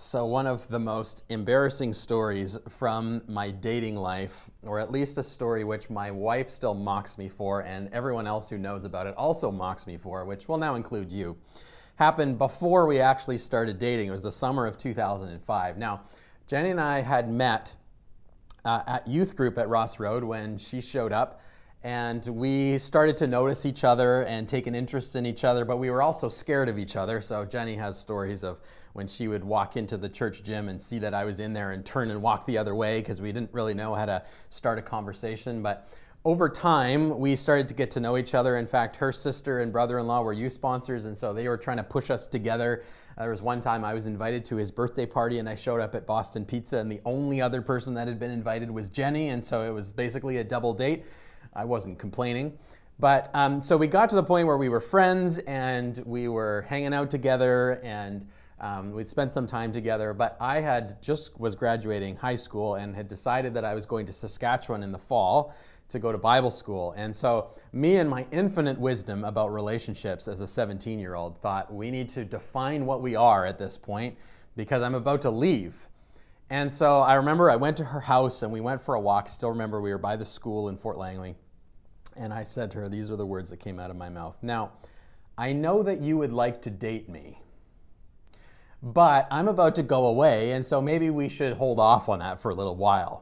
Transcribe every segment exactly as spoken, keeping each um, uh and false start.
So one of the most embarrassing stories from my dating life, or at least a story which my wife still mocks me for, and everyone else who knows about it also mocks me for, which will now include you, happened before we actually started dating. It was the summer of two thousand five. Now, Jenny and I had met uh, at youth group at Ross Road when she showed up, and we started to notice each other and take an interest in each other, but we were also scared of each other. So Jenny has stories of when she would walk into the church gym and see that I was in there and turn and walk the other way because we didn't really know how to start a conversation. But over time, we started to get to know each other. In fact, her sister and brother-in-law were youth sponsors, and so they were trying to push us together. There was one time I was invited to his birthday party, and I showed up at Boston Pizza, and the only other person that had been invited was Jenny, and so it was basically a double date. I wasn't complaining. But um, so we got to the point where we were friends, and we were hanging out together, and Um, we'd spent some time together, but I had just was graduating high school and had decided that I was going to Saskatchewan in the fall to go to Bible school. And so me and my infinite wisdom about relationships as a seventeen-year-old thought we need to define what we are at this point because I'm about to leave. And so I remember I went to her house and we went for a walk. Still remember we were by the school in Fort Langley. And I said to her, these are the words that came out of my mouth. Now, I know that you would like to date me, but I'm about to go away, and so maybe we should hold off on that for a little while.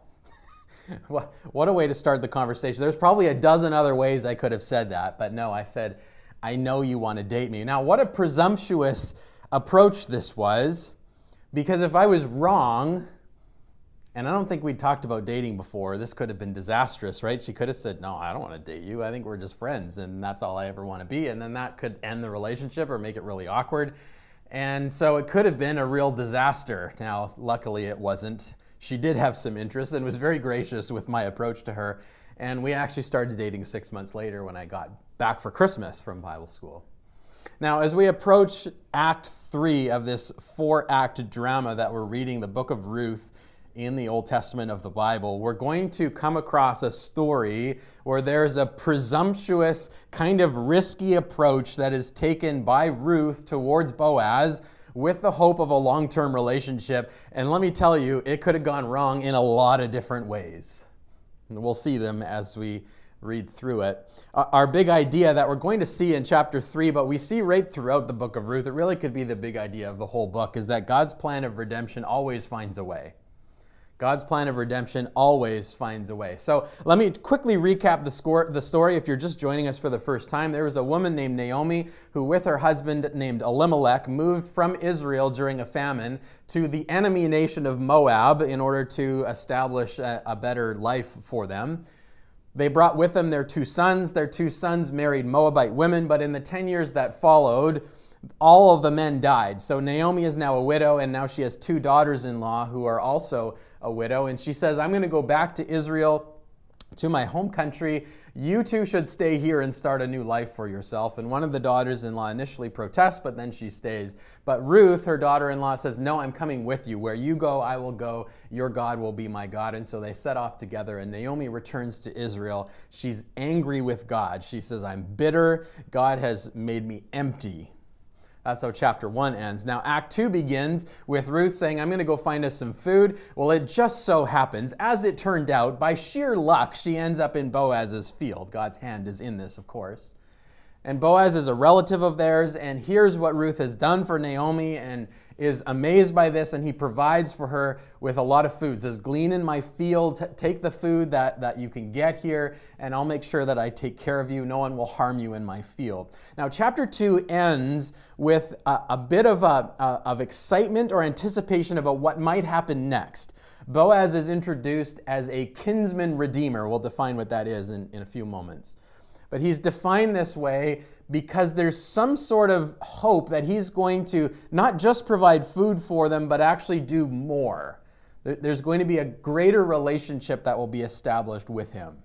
What a way to start the conversation. There's probably a dozen other ways I could have said that, but no, I said, I know you want to date me. Now, what a presumptuous approach this was, because if I was wrong, and I don't think we'd talked about dating before, this could have been disastrous, right? She could have said, no, I don't want to date you. I think we're just friends, and that's all I ever want to be. And then that could end the relationship or make it really awkward. And so it could have been a real disaster. Now, luckily it wasn't. She did have some interest and was very gracious with my approach to her. And we actually started dating six months later when I got back for Christmas from Bible school. Now, as we approach Act three of this four-act drama that we're reading, the book of Ruth, in the Old Testament of the Bible, we're going to come across a story where there's a presumptuous, kind of risky approach that is taken by Ruth towards Boaz with the hope of a long-term relationship. And let me tell you, it could have gone wrong in a lot of different ways. And we'll see them as we read through it. Our big idea that we're going to see in chapter three, but we see right throughout the book of Ruth, it really could be the big idea of the whole book, is that God's plan of redemption always finds a way. God's plan of redemption always finds a way. So let me quickly recap the, score, the story. If you're just joining us for the first time, there was a woman named Naomi who, with her husband named Elimelech, moved from Israel during a famine to the enemy nation of Moab in order to establish a, a better life for them. They brought with them their two sons. Their two sons married Moabite women, but in the ten years that followed, all of the men died. So Naomi is now a widow, and now she has two daughters-in-law who are also a widow. And she says, I'm going to go back to Israel, to my home country. You two should stay here and start a new life for yourself. And one of the daughters-in-law initially protests, but then she stays. But Ruth, her daughter-in-law, says, no, I'm coming with you. Where you go, I will go. Your God will be my God. And so they set off together, and Naomi returns to Israel. She's angry with God. She says, I'm bitter. God has made me empty. That's how chapter one ends. Now, Act two begins with Ruth saying, I'm going to go find us some food. Well, it just so happens, as it turned out, by sheer luck, she ends up in Boaz's field. God's hand is in this, of course. And Boaz is a relative of theirs, and here's what Ruth has done for Naomi and is amazed by this, and he provides for her with a lot of food. He says, glean in my field, t- take the food that, that you can get here, and I'll make sure that I take care of you. No one will harm you in my field. Now, chapter two ends with a, a bit of, a, a, of excitement or anticipation about what might happen next. Boaz is introduced as a kinsman redeemer. We'll define what that is in, in a few moments. But he's defined this way because there's some sort of hope that he's going to not just provide food for them, but actually do more. There's going to be a greater relationship that will be established with him.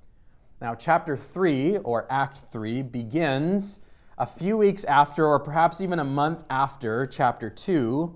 Now, chapter three, or Act three, begins a few weeks after, or perhaps even a month after chapter two,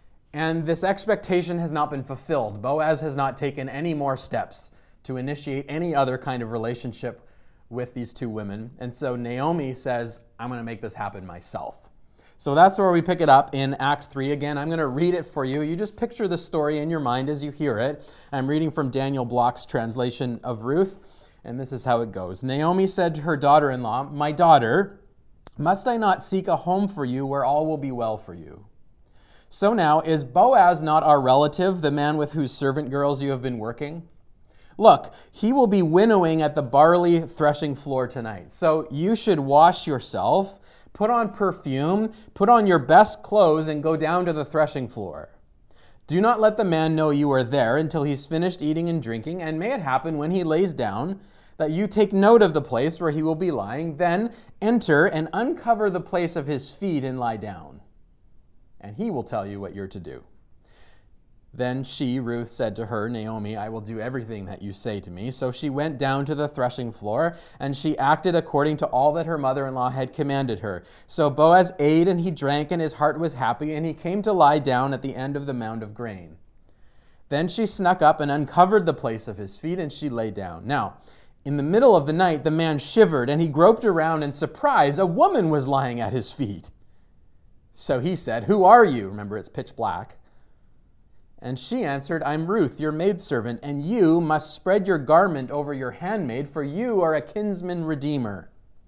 and this expectation has not been fulfilled. Boaz has not taken any more steps to initiate any other kind of relationship with these two women. And so Naomi says, I'm going to make this happen myself. So that's where we pick it up in Act three. Again, I'm going to read it for you. You just picture the story in your mind as you hear it. I'm reading from Daniel Block's translation of Ruth, and this is how it goes. Naomi said to her daughter-in-law, "My daughter, must I not seek a home for you where all will be well for you? So now, is Boaz not our relative, the man with whose servant girls you have been working? Look, he will be winnowing at the barley threshing floor tonight. So you should wash yourself, put on perfume, put on your best clothes, and go down to the threshing floor. Do not let the man know you are there until he's finished eating and drinking, and may it happen when he lays down that you take note of the place where he will be lying, then enter and uncover the place of his feet and lie down. And he will tell you what you're to do." Then she, Ruth, said to her, "Naomi, I will do everything that you say to me." So she went down to the threshing floor, and she acted according to all that her mother-in-law had commanded her. So Boaz ate, and he drank, and his heart was happy, and he came to lie down at the end of the mound of grain. Then she snuck up and uncovered the place of his feet, and she lay down. Now, in the middle of the night, the man shivered, and he groped around in surprise. A woman was lying at his feet. So he said, "Who are you?" Remember, it's pitch black. And she answered, "I'm Ruth, your maidservant, and you must spread your garment over your handmaid, for you are a kinsman redeemer."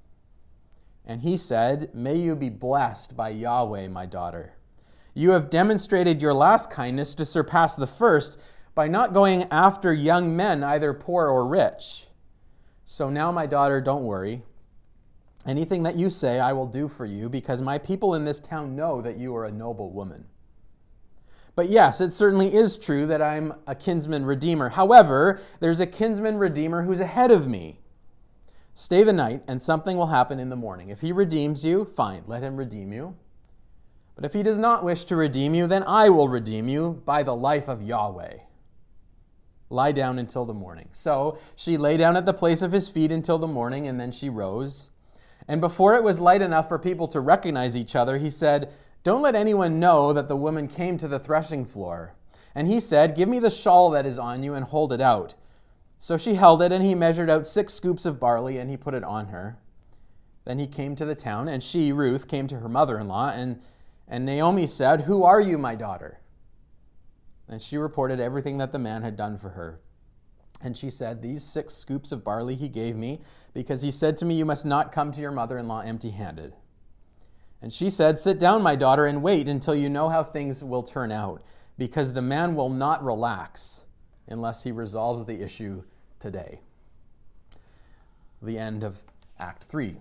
And he said, "May you be blessed by Yahweh, my daughter. You have demonstrated your last kindness to surpass the first by not going after young men, either poor or rich. So now, my daughter, don't worry. Anything that you say I will do for you, because my people in this town know that you are a noble woman. But yes, it certainly is true that I'm a kinsman redeemer. However, there's a kinsman redeemer who's ahead of me. Stay the night, and something will happen in the morning. If he redeems you, fine, let him redeem you. But if he does not wish to redeem you, then I will redeem you by the life of Yahweh. Lie down until the morning." So she lay down at the place of his feet until the morning, and then she rose. And before it was light enough for people to recognize each other, he said, "Don't let anyone know that the woman came to the threshing floor." And he said, "Give me the shawl that is on you and hold it out." So she held it, and he measured out six scoops of barley, and he put it on her. Then he came to the town, and she, Ruth, came to her mother-in-law, and, and Naomi said, "Who are you, my daughter?" And she reported everything that the man had done for her. And she said, "These six scoops of barley he gave me, because he said to me, 'You must not come to your mother-in-law empty-handed.' And she said, 'Sit down, my daughter, and wait until you know how things will turn out, because the man will not relax unless he resolves the issue today." The end of Act three.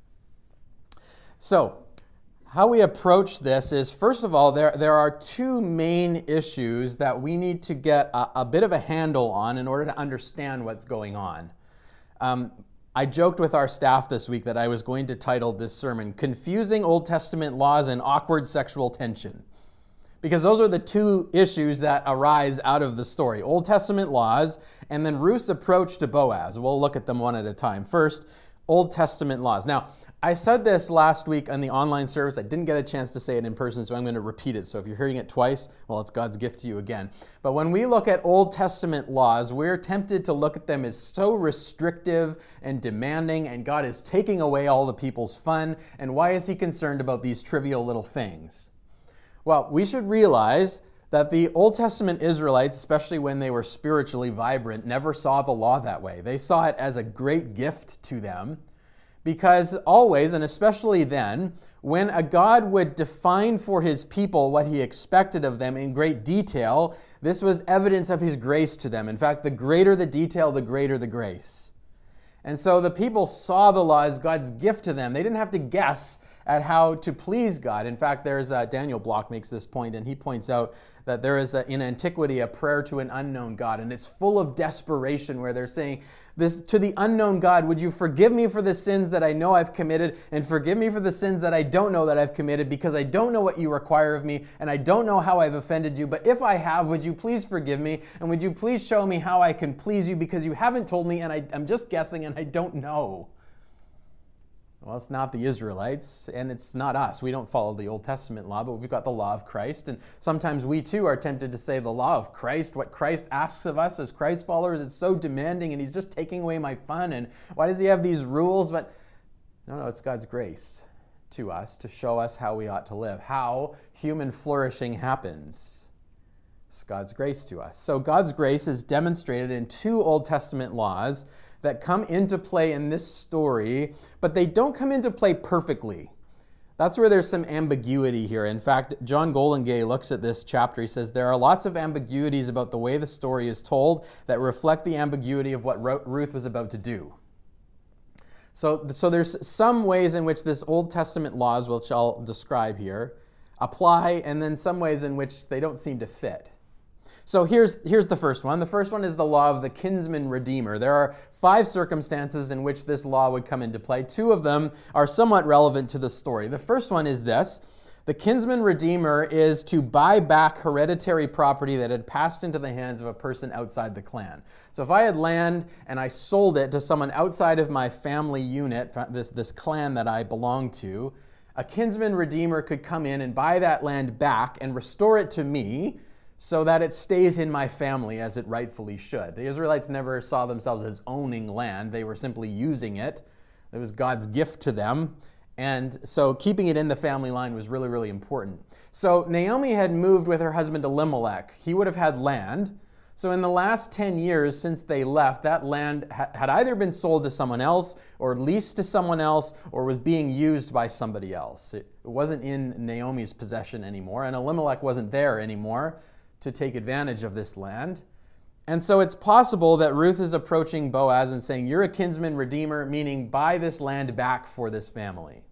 So, how we approach this is, first of all, there, there are two main issues that we need to get a, a bit of a handle on in order to understand what's going on. Um, I joked with our staff this week that I was going to title this sermon, "Confusing Old Testament Laws and Awkward Sexual Tension," because those are the two issues that arise out of the story. Old Testament laws, and then Ruth's approach to Boaz. We'll look at them one at a time. First, Old Testament laws. Now, I said this last week on the online service. I didn't get a chance to say it in person, so I'm going to repeat it. So if you're hearing it twice, well, it's God's gift to you again. But when we look at Old Testament laws, we're tempted to look at them as so restrictive and demanding, and God is taking away all the people's fun. And why is he concerned about these trivial little things? Well, we should realize that the Old Testament Israelites, especially when they were spiritually vibrant, never saw the law that way. They saw it as a great gift to them. Because always, and especially then, when a God would define for his people what he expected of them in great detail, this was evidence of his grace to them. In fact, the greater the detail, the greater the grace. And so the people saw the law as God's gift to them. They didn't have to guess at how to please God. In fact, there's uh, Daniel Block makes this point, and he points out that there is a, in antiquity a prayer to an unknown God, and it's full of desperation, where they're saying this to the unknown God: "Would you forgive me for the sins that I know I've committed, and forgive me for the sins that I don't know that I've committed, because I don't know what you require of me, and I don't know how I've offended you. But if I have, would you please forgive me, and would you please show me how I can please you, because you haven't told me, and I, I'm just guessing, and I don't know." Well, it's not the Israelites, and it's not us. We don't follow the Old Testament law, but we've got the law of Christ. And sometimes we too are tempted to say the law of Christ, what Christ asks of us as Christ followers, is so demanding, and he's just taking away my fun. And why does he have these rules? But no, no, it's God's grace to us to show us how we ought to live, how human flourishing happens. It's God's grace to us. So God's grace is demonstrated in two Old Testament laws that come into play in this story, but they don't come into play perfectly. That's where there's some ambiguity here. In fact, John Goldingay looks at this chapter. He says, there are lots of ambiguities about the way the story is told that reflect the ambiguity of what Ruth was about to do. So, so there's some ways in which this Old Testament laws, which I'll describe here, apply, and then some ways in which they don't seem to fit. So here's, here's the first one. The first one is the law of the kinsman redeemer. There are five circumstances in which this law would come into play. Two of them are somewhat relevant to the story. The first one is this. The kinsman redeemer is to buy back hereditary property that had passed into the hands of a person outside the clan. So if I had land and I sold it to someone outside of my family unit, this, this clan that I belong to, a kinsman redeemer could come in and buy that land back and restore it to me, so that it stays in my family as it rightfully should. The Israelites never saw themselves as owning land. They were simply using it. It was God's gift to them. And so keeping it in the family line was really, really important. So Naomi had moved with her husband Elimelech. He would have had land. So in the last ten years since they left, that land had either been sold to someone else or leased to someone else or was being used by somebody else. It wasn't in Naomi's possession anymore, and Elimelech wasn't there anymore to take advantage of this land. And so it's possible that Ruth is approaching Boaz and saying, you're a kinsman redeemer, meaning buy this land back for this family.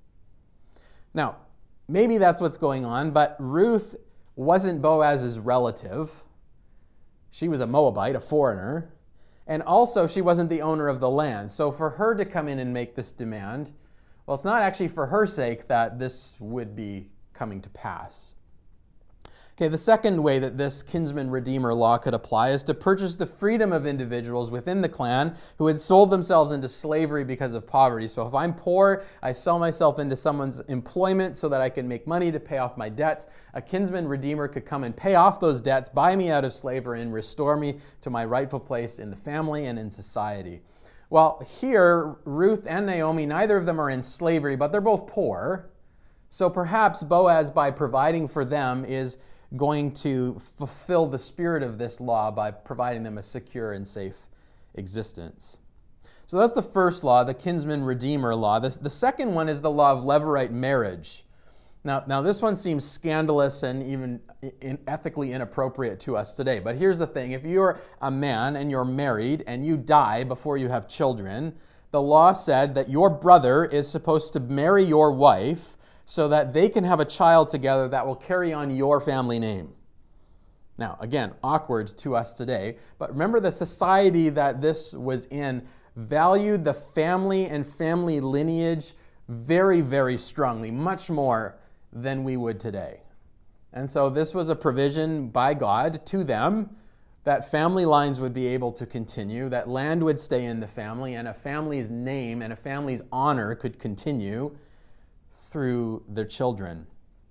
Now, maybe that's what's going on, but Ruth wasn't Boaz's relative. She was a Moabite, a foreigner, and also she wasn't the owner of the land. So for her to come in and make this demand, well, it's not actually for her sake that this would be coming to pass. Okay, the second way that this kinsman redeemer law could apply is to purchase the freedom of individuals within the clan who had sold themselves into slavery because of poverty. So if I'm poor, I sell myself into someone's employment so that I can make money to pay off my debts. A kinsman redeemer could come and pay off those debts, buy me out of slavery, and restore me to my rightful place in the family and in society. Well, here, Ruth and Naomi, neither of them are in slavery, but they're both poor. So perhaps Boaz, by providing for them, is going to fulfill the spirit of this law by providing them a secure and safe existence. So that's the first law, the kinsman redeemer law. This, the second one is the law of levirate marriage. Now, now this one seems scandalous and even in, ethically inappropriate to us today. But here's the thing. If you're a man and you're married and you die before you have children, the law said that your brother is supposed to marry your wife so that they can have a child together that will carry on your family name. Now, again, awkward to us today, but remember the society that this was in valued the family and family lineage very, very strongly, much more than we would today. And so this was a provision by God to them that family lines would be able to continue, that land would stay in the family, and a family's name and a family's honor could continue through their children.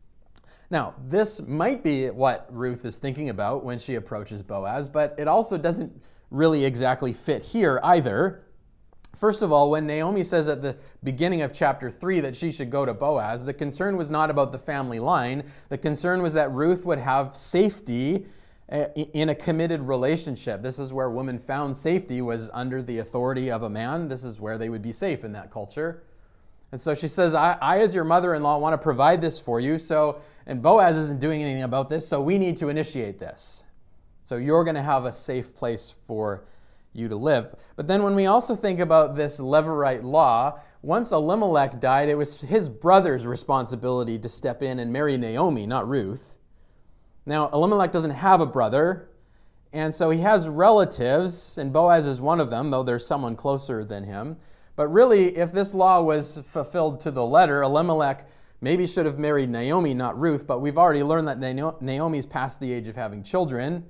Now, this might be what Ruth is thinking about when she approaches Boaz, but it also doesn't really exactly fit here either. First of all, when Naomi says at the beginning of chapter three that she should go to Boaz, the concern was not about the family line. The concern was that Ruth would have safety in a committed relationship. This is where women found safety, was under the authority of a man. This is where they would be safe in that culture. And so she says, I, I as your mother-in-law want to provide this for you. So, and Boaz isn't doing anything about this, so we need to initiate this. So you're going to have a safe place for you to live. But then when we also think about this levirate law, once Elimelech died, it was his brother's responsibility to step in and marry Naomi, not Ruth. Now, Elimelech doesn't have a brother, and so he has relatives, and Boaz is one of them, though there's someone closer than him. But really, if this law was fulfilled to the letter, Elimelech maybe should have married Naomi, not Ruth, but we've already learned that Naomi's past the age of having children.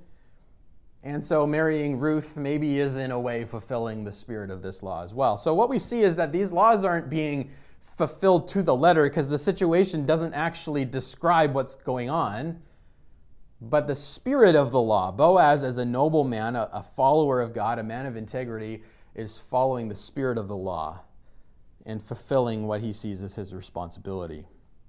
And so marrying Ruth maybe is in a way fulfilling the spirit of this law as well. So what we see is that these laws aren't being fulfilled to the letter because the situation doesn't actually describe what's going on. But the spirit of the law, Boaz as a noble man, a follower of God, a man of integrity, is following the spirit of the law. and fulfilling what he sees as his responsibility.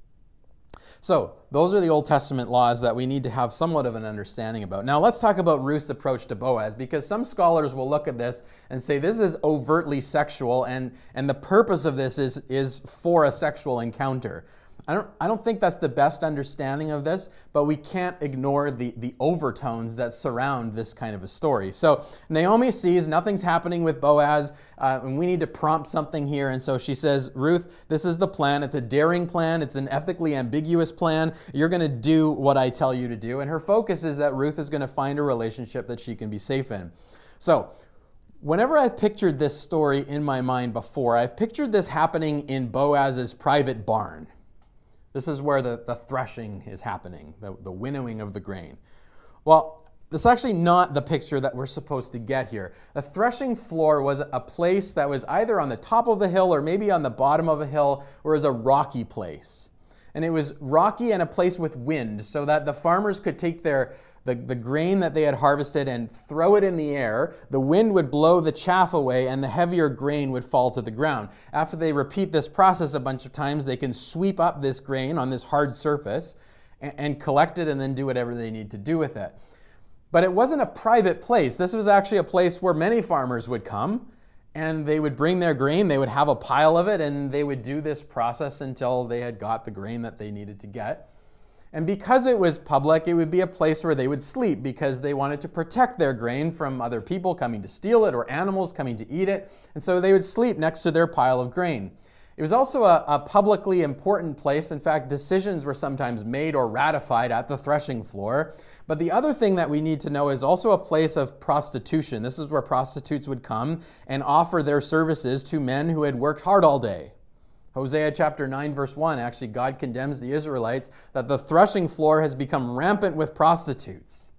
So those are the Old Testament laws that we need to have somewhat of an understanding about. Now let's talk about Ruth's approach to Boaz, because some scholars will look at this and say this is overtly sexual, and, and the purpose of this is, is for a sexual encounter. I don't, I don't think that's the best understanding of this, but we can't ignore the, the overtones that surround this kind of a story. So Naomi sees nothing's happening with Boaz, uh, and we need to prompt something here. And so she says, Ruth, this is the plan. It's a daring plan. It's an ethically ambiguous plan. You're going to do what I tell you to do. And her focus is that Ruth is going to find a relationship that she can be safe in. So whenever I've pictured this story in my mind before, I've pictured this happening in Boaz's private barn. This is where the, the threshing is happening, the, the winnowing of the grain. Well, that's actually not the picture that we're supposed to get here. The threshing floor was a place that was either on the top of the hill or maybe on the bottom of a hill, or was a rocky place. And it was rocky and a place with wind, so that the farmers could take their The, the grain that they had harvested and throw it in the air. The wind would blow the chaff away and the heavier grain would fall to the ground. After they repeat this process a bunch of times, they can sweep up this grain on this hard surface and, and collect it and then do whatever they need to do with it. But it wasn't a private place. This was actually a place where many farmers would come and they would bring their grain, they would have a pile of it, and they would do this process until they had got the grain that they needed to get. And because it was public, it would be a place where they would sleep, because they wanted to protect their grain from other people coming to steal it or animals coming to eat it. And so they would sleep next to their pile of grain. It was also a, a publicly important place. In fact, decisions were sometimes made or ratified at the threshing floor. But the other thing that we need to know is also a place of prostitution. This is where prostitutes would come and offer their services to men who had worked hard all day. Hosea chapter nine verse one, actually God condemns the Israelites that the threshing floor has become rampant with prostitutes.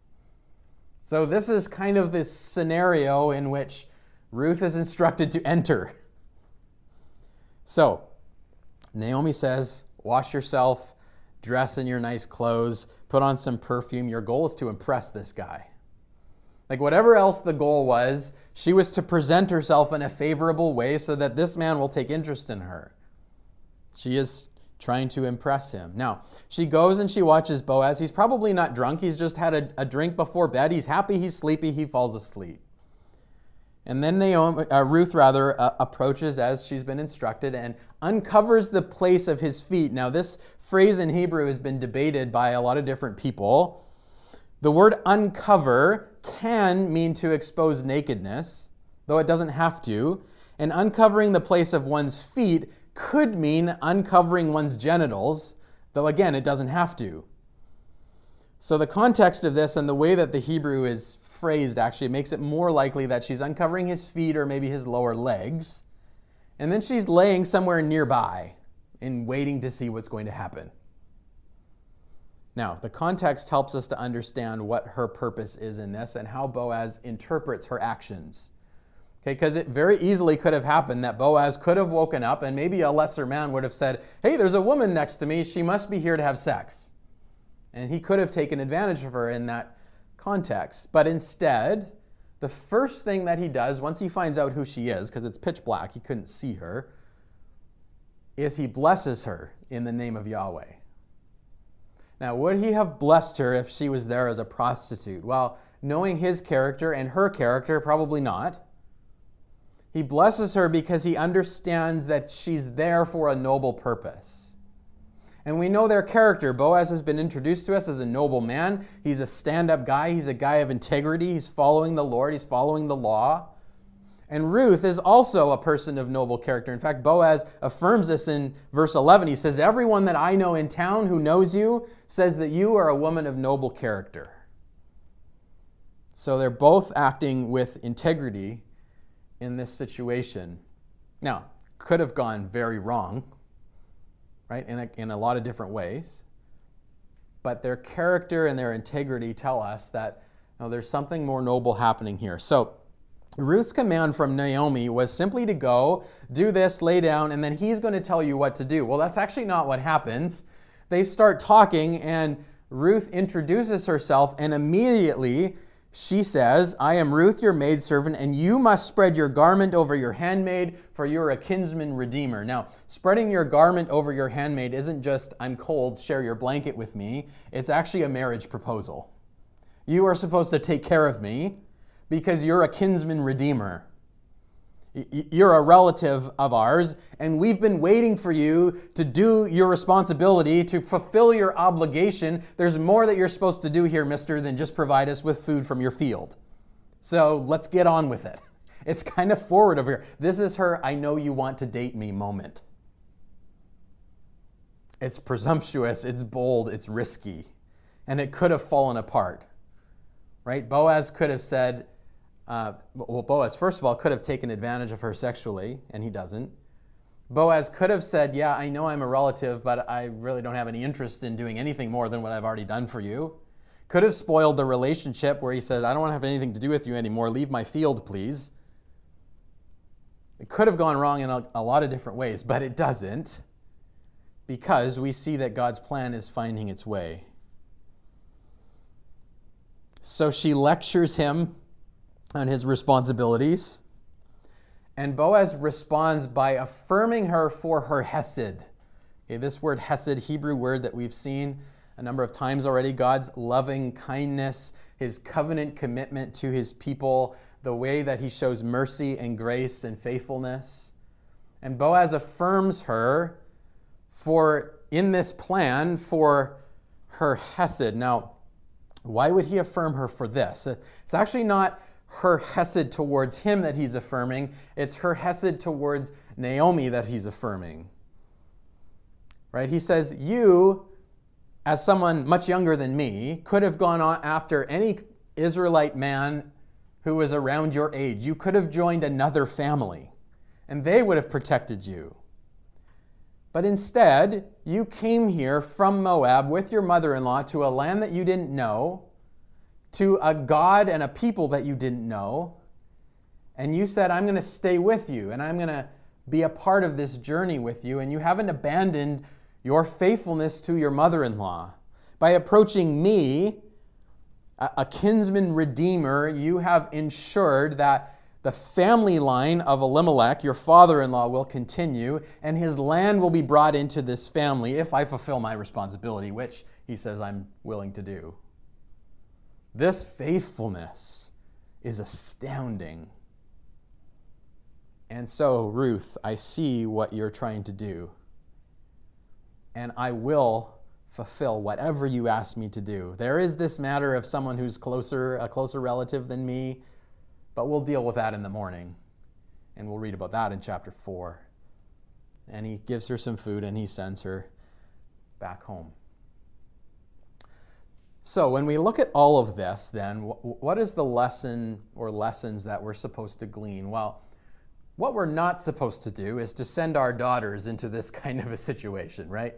So this is kind of this scenario in which Ruth is instructed to enter. So Naomi says, wash yourself, dress in your nice clothes, put on some perfume. Your goal is to impress this guy. Like whatever else the goal was, she was to present herself in a favorable way so that this man will take interest in her. She is trying to impress him. Now, she goes and she watches Boaz. He's probably not drunk. He's just had a, a drink before bed. He's happy. He's sleepy. He falls asleep. And then Naomi, uh, Ruth rather, uh, approaches as she's been instructed and uncovers the place of his feet. Now, this phrase in Hebrew has been debated by a lot of different people. The word uncover can mean to expose nakedness, though it doesn't have to. And uncovering the place of one's feet could mean uncovering one's genitals, though again, it doesn't have to. So the context of this and the way that the Hebrew is phrased actually makes it more likely that she's uncovering his feet or maybe his lower legs, and then she's laying somewhere nearby and waiting to see what's going to happen. Now, the context helps us to understand what her purpose is in this and how Boaz interprets her actions. Okay, because it very easily could have happened that Boaz could have woken up and maybe a lesser man would have said, hey, there's a woman next to me. She must be here to have sex. And he could have taken advantage of her in that context. But instead, the first thing that he does once he finds out who she is, because it's pitch black, he couldn't see her, is he blesses her in the name of Yahweh. Now, would he have blessed her if she was there as a prostitute? Well, knowing his character and her character, probably not. He blesses her because he understands that she's there for a noble purpose. And we know their character. Boaz has been introduced to us as a noble man. He's a stand-up guy. He's a guy of integrity. He's following the Lord. He's following the law. And Ruth is also a person of noble character. In fact, Boaz affirms this in verse eleven. He says, everyone that I know in town who knows you says that you are a woman of noble character. So they're both acting with integrity in this situation. Now, could have gone very wrong, right, in a, in a lot of different ways. But their character and their integrity tell us that you know, there's something more noble happening here. So Ruth's command from Naomi was simply to go, do this, lay down, and then he's going to tell you what to do. Well, that's actually not what happens. They start talking, and Ruth introduces herself, and immediately she says, I am Ruth, your maidservant, and you must spread your garment over your handmaid, for you're a kinsman redeemer. Now, spreading your garment over your handmaid isn't just, I'm cold, share your blanket with me. It's actually a marriage proposal. You are supposed to take care of me because you're a kinsman redeemer. You're a relative of ours, and we've been waiting for you to do your responsibility, to fulfill your obligation. There's more that you're supposed to do here, mister, than just provide us with food from your field. So let's get on with it. It's kind of forward over here. This is her I know you want to date me moment. It's presumptuous, it's bold, it's risky, and it could have fallen apart. Right? Boaz could have said, Uh, well, Boaz, first of all, could have taken advantage of her sexually, and he doesn't. Boaz could have said, yeah, I know I'm a relative, but I really don't have any interest in doing anything more than what I've already done for you. Could have spoiled the relationship where he said, I don't want to have anything to do with you anymore. Leave my field, please. It could have gone wrong in a, a lot of different ways, but it doesn't, because we see that God's plan is finding its way. So she lectures him on his responsibilities. And Boaz responds by affirming her for her hesed. Okay, this word hesed, Hebrew word that we've seen a number of times already, God's loving kindness, his covenant commitment to his people, the way that he shows mercy and grace and faithfulness. And Boaz affirms her for, in this plan, for her hesed. Now, why would he affirm her for this? It's actually not her hesed towards him that he's affirming. It's her hesed towards Naomi that he's affirming. Right? He says, you, as someone much younger than me, could have gone on after any Israelite man who was around your age. You could have joined another family, and they would have protected you. But instead, you came here from Moab with your mother-in-law to a land that you didn't know, to a God and a people that you didn't know, and you said, I'm going to stay with you, and I'm going to be a part of this journey with you, and you haven't abandoned your faithfulness to your mother-in-law. By approaching me, a kinsman redeemer, you have ensured that the family line of Elimelech, your father-in-law, will continue, and his land will be brought into this family if I fulfill my responsibility, which he says I'm willing to do. This faithfulness is astounding. And so, Ruth, I see what you're trying to do, and I will fulfill whatever you ask me to do. There is this matter of someone who's closer, a closer relative than me, but we'll deal with that in the morning, and we'll read about that in chapter four. And he gives her some food, and he sends her back home. So when we look at all of this, then, what is the lesson or lessons that we're supposed to glean? Well, what we're not supposed to do is to send our daughters into this kind of a situation, right?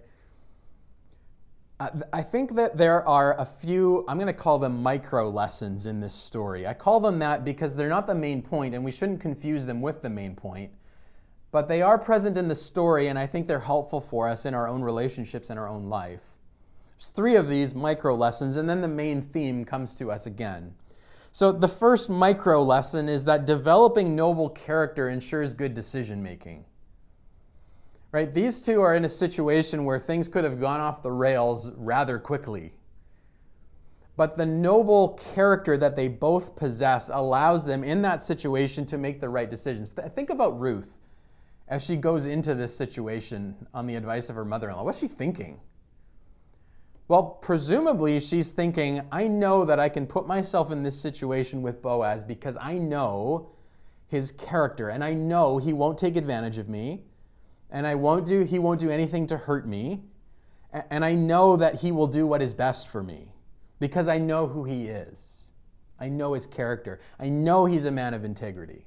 I think that there are a few, I'm going to call them micro lessons in this story. I call them that because they're not the main point, and we shouldn't confuse them with the main point. But they are present in the story, and I think they're helpful for us in our own relationships and our own life. There's three of these micro lessons, and then the main theme comes to us again. So the first micro lesson is that developing noble character ensures good decision making. Right? These two are in a situation where things could have gone off the rails rather quickly. But the noble character that they both possess allows them in that situation to make the right decisions. Think about Ruth as she goes into this situation on the advice of her mother-in-law. What's she thinking? Well, presumably she's thinking, I know that I can put myself in this situation with Boaz because I know his character, and I know he won't take advantage of me, and I won't do he won't do anything to hurt me, and I know that he will do what is best for me because I know who he is. I know his character. I know he's a man of integrity.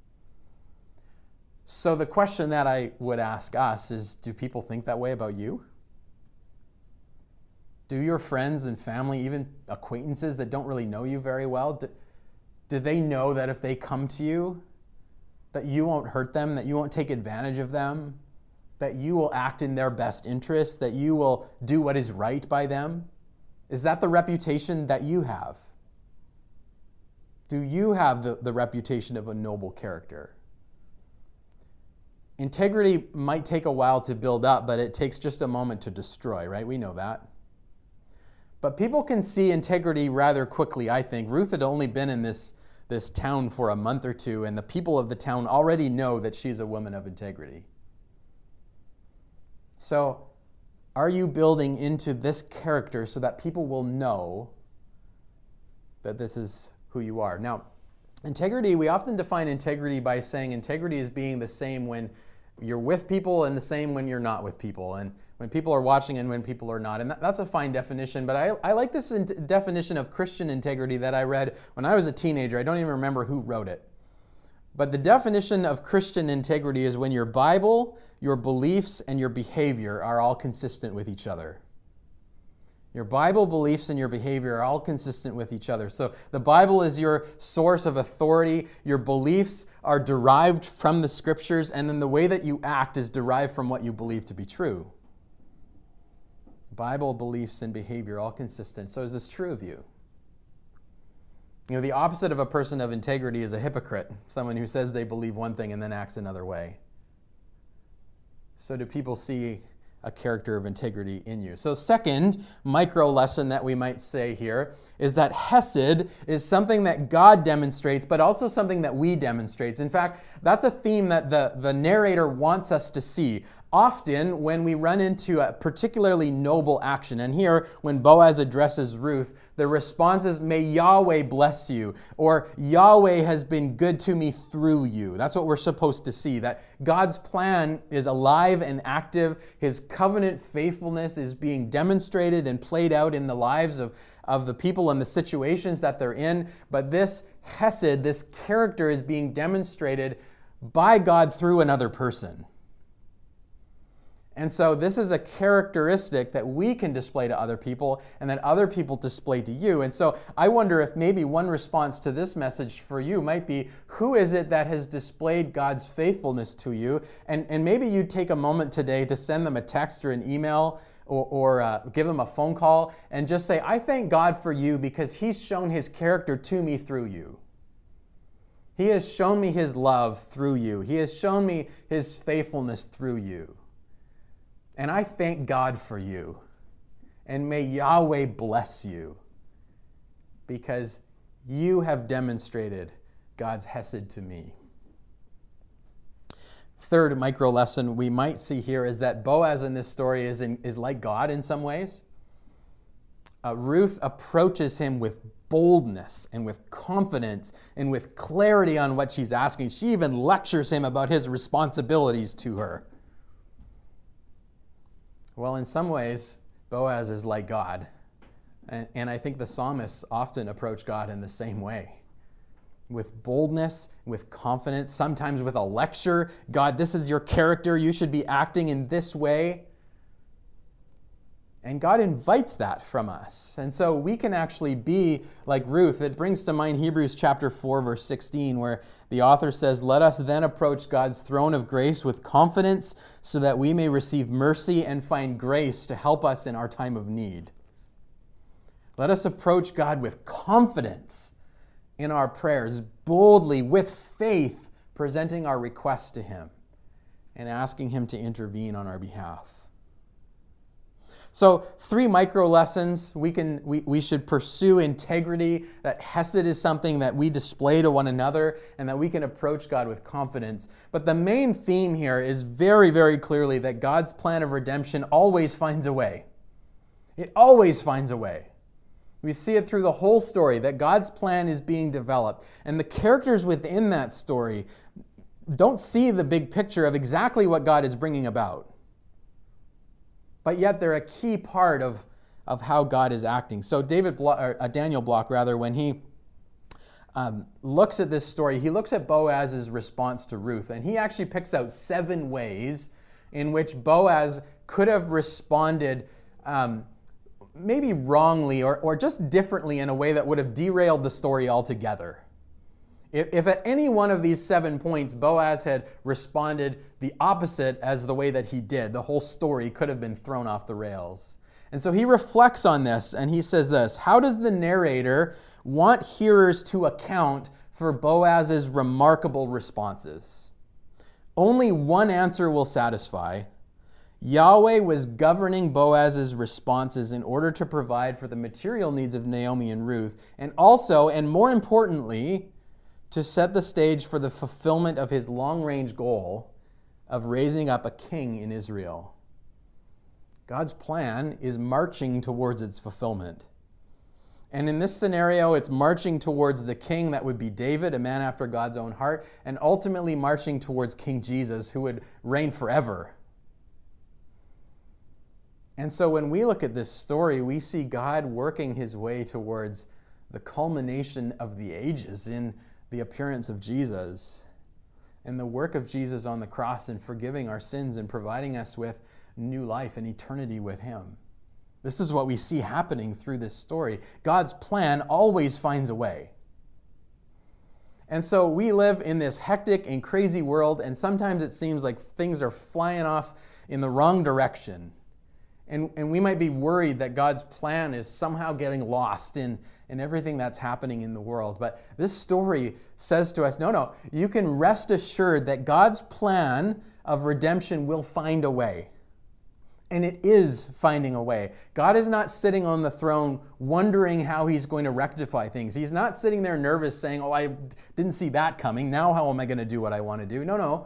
So the question that I would ask us is, do people think that way about you? Do your friends and family, even acquaintances that don't really know you very well, do, do they know that if they come to you, that you won't hurt them, that you won't take advantage of them, that you will act in their best interest, that you will do what is right by them? Is that the reputation that you have? Do you have the, the reputation of a noble character? Integrity might take a while to build up, but it takes just a moment to destroy, right? We know that. But people can see integrity rather quickly, I think. Ruth had only been in this, this town for a month or two, and the people of the town already know that she's a woman of integrity. So, are you building into this character so that people will know that this is who you are? Now, integrity, we often define integrity by saying integrity is being the same when you're with people and the same when you're not with people, and when people are watching and when people are not. And that, that's a fine definition, but I, I like this in- definition of Christian integrity that I read when I was a teenager. I don't even remember who wrote it. But the definition of Christian integrity is when your Bible, your beliefs, and your behavior are all consistent with each other. Your Bible, beliefs, and your behavior are all consistent with each other. So the Bible is your source of authority. Your beliefs are derived from the Scriptures, and then the way that you act is derived from what you believe to be true. Bible, beliefs, and behavior are all consistent. So is this true of you? You know, the opposite of a person of integrity is a hypocrite, someone who says they believe one thing and then acts another way. So do people see a character of integrity in you? So second micro lesson that we might say here is that Hesed is something that God demonstrates, but also something that we demonstrate. In fact, that's a theme that the, the narrator wants us to see. Often when we run into a particularly noble action, and here when Boaz addresses Ruth, the response is, "May Yahweh bless you," or "Yahweh has been good to me through you." That's what we're supposed to see, that God's plan is alive and active. His covenant faithfulness is being demonstrated and played out in the lives of, of the people and the situations that they're in. But this Hesed, this character, is being demonstrated by God through another person. And so this is a characteristic that we can display to other people and that other people display to you. And so I wonder if maybe one response to this message for you might be, who is it that has displayed God's faithfulness to you? And, and maybe you'd take a moment today to send them a text or an email or, or uh, give them a phone call and just say, "I thank God for you because He's shown His character to me through you. He has shown me His love through you. He has shown me His faithfulness through you. And I thank God for you. And may Yahweh bless you because you have demonstrated God's Hesed to me." Third micro lesson we might see here is that Boaz in this story is, in, is like God in some ways. Uh, Ruth approaches him with boldness and with confidence and with clarity on what she's asking. She even lectures him about his responsibilities to her. Well, in some ways, Boaz is like God. And, and I think the psalmists often approach God in the same way. With boldness, with confidence, sometimes with a lecture. "God, this is your character. You should be acting in this way." And God invites that from us. And so we can actually be like Ruth. It brings to mind Hebrews chapter four, verse sixteen, where the author says, "Let us then approach God's throne of grace with confidence so that we may receive mercy and find grace to help us in our time of need." Let us approach God with confidence in our prayers, boldly, with faith, presenting our requests to Him and asking Him to intervene on our behalf. So three micro lessons. We can we, we should pursue integrity, that Hesed is something that we display to one another and that we can approach God with confidence. But the main theme here is very, very clearly that God's plan of redemption always finds a way. It always finds a way. We see it through the whole story that God's plan is being developed. And the characters within that story don't see the big picture of exactly what God is bringing about. But yet they're a key part of, of how God is acting. So David Blo- or, uh, Daniel Block, rather, when he um, looks at this story, he looks at Boaz's response to Ruth, and he actually picks out seven ways in which Boaz could have responded um, maybe wrongly or, or just differently in a way that would have derailed the story altogether. If, if at any one of these seven points Boaz had responded the opposite as the way that he did, the whole story could have been thrown off the rails. And so he reflects on this and he says this: how does the narrator want hearers to account for Boaz's remarkable responses. Only one answer will satisfy. Yahweh was governing Boaz's responses in order to provide for the material needs of Naomi and Ruth, and also, and more importantly, to set the stage for the fulfillment of his long-range goal of raising up a king in Israel. God's plan is marching towards its fulfillment. And in this scenario, it's marching towards the king that would be David, a man after God's own heart, and ultimately marching towards King Jesus, who would reign forever. And so when we look at this story, we see God working his way towards the culmination of the ages in the appearance of Jesus and the work of Jesus on the cross in forgiving our sins and providing us with new life and eternity with him. This is what we see happening through this story. God's plan always finds a way. And so we live in this hectic and crazy world, and sometimes it seems like things are flying off in the wrong direction. And, and we might be worried that God's plan is somehow getting lost in, in everything that's happening in the world. But this story says to us, no, no, you can rest assured that God's plan of redemption will find a way. And it is finding a way. God is not sitting on the throne wondering how he's going to rectify things. He's not sitting there nervous saying, oh, I didn't see that coming. Now how am I going to do what I want to do? No, no.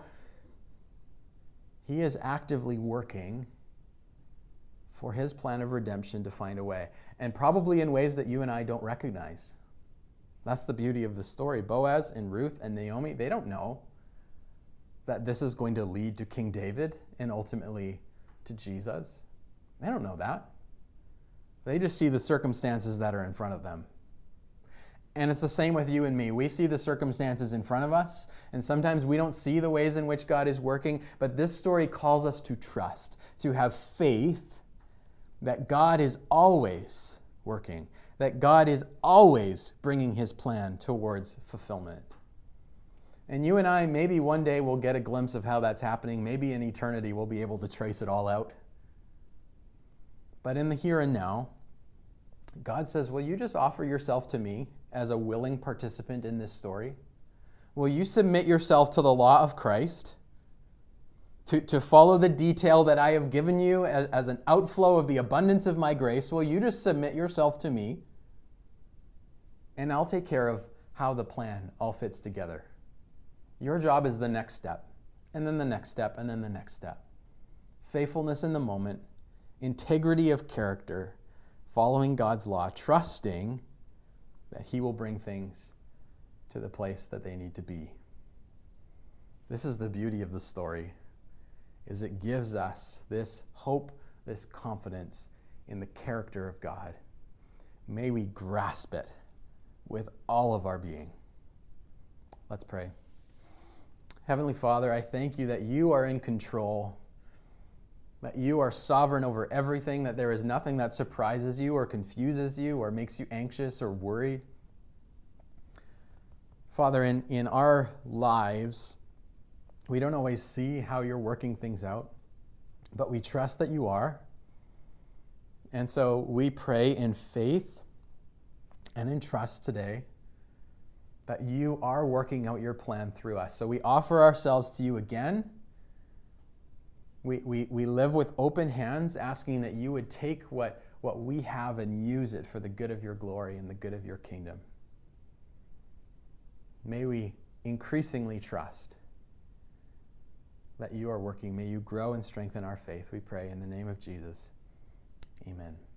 He is actively working for his plan of redemption to find a way. And probably in ways that you and I don't recognize. That's the beauty of the story. Boaz and Ruth and Naomi, they don't know that this is going to lead to King David and ultimately to Jesus. They don't know that. They just see the circumstances that are in front of them. And it's the same with you and me. We see the circumstances in front of us, and sometimes we don't see the ways in which God is working, but this story calls us to trust, to have faith that God is always working, that God is always bringing his plan towards fulfillment. And you and I, maybe one day we'll get a glimpse of how that's happening. Maybe in eternity we'll be able to trace it all out. But in the here and now, God says, will you just offer yourself to me as a willing participant in this story? Will you submit yourself to the law of Christ, to, to follow the detail that I have given you as, as an outflow of the abundance of my grace? Will you just submit yourself to me? And I'll take care of how the plan all fits together. Your job is the next step, and then the next step, and then the next step. Faithfulness in the moment, integrity of character, following God's law, trusting that he will bring things to the place that they need to be. This is the beauty of the story, is it gives us this hope, this confidence in the character of God. May we grasp it with all of our being. Let's pray. Heavenly Father, I thank you that you are in control, that you are sovereign over everything, that there is nothing that surprises you or confuses you or makes you anxious or worried. Father, in, in our lives, we don't always see how you're working things out, but we trust that you are. And so we pray in faith and in trust today that you are working out your plan through us. So we offer ourselves to you again. We, we, we live with open hands, asking that you would take what, what we have and use it for the good of your glory and the good of your kingdom. May we increasingly trust that you are working. May you grow and strengthen our faith, we pray in the name of Jesus. Amen.